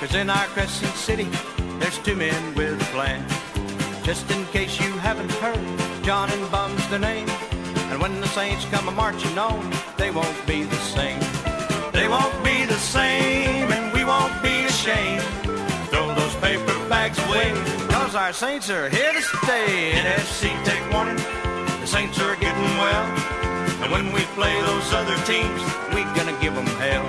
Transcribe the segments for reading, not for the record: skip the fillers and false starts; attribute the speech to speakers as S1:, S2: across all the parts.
S1: 'cause in our Crescent City there's two men with a plan. Just in case you haven't heard, John and Bum's the name. And when the Saints come a-marching on, they won't be the same. They won't be the same, and we won't be ashamed. Throw those paper bags away, 'cause our Saints are here to stay. NFC, take warning, the Saints are getting well. And when we play those other teams, we gonna give them hell.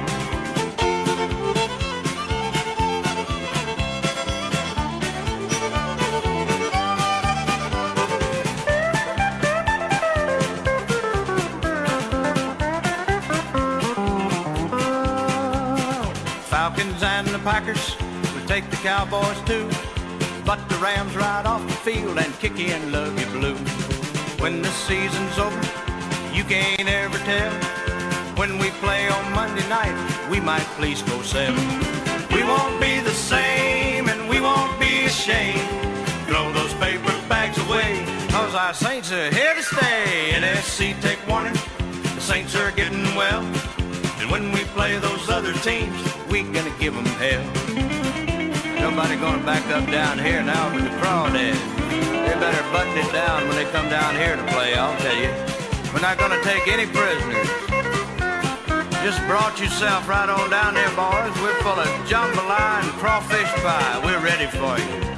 S1: Falcons and the Packers would take the Cowboys too, but the Rams ride off the field and kick in love you blue. When the season's over, you can't ever tell. When we play on Monday night, we might please go 7. We won't be the same, and we won't be ashamed. Throw those paper bags away, 'cause our Saints are here to stay. NFC, take warning, the Saints are getting well. And when we play those other teams, we gonna give them hell. Nobody gonna back up down here now but the crawdads. They better button it down when they come down here to play, I'll tell you. We're not gonna take any prisoners. Just brought yourself right on down there, boys. We're full of jambalaya and crawfish pie. We're ready for you.